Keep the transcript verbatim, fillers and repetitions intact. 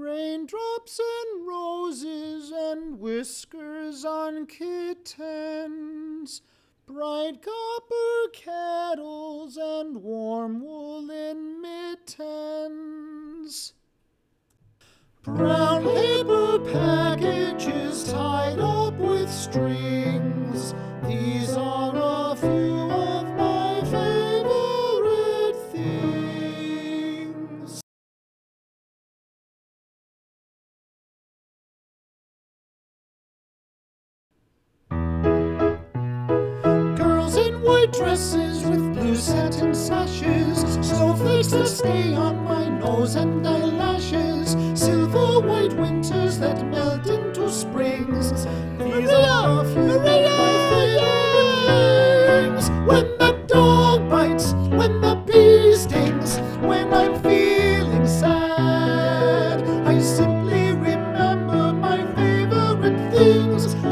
Raindrops and roses and whiskers on kittens, bright copper kettles and warm woolen mittens. Brown paper packages tied up with strings. These are a few of my favorite things. Girls in white dresses with blue satin sashes, snowflakes that stay on my nose and eyelashes, silver white winters that melt into springs. These are a few of my favorite things. When the dog bites, when the bee stings, when I'm feeling sad, I simply remember my favorite things.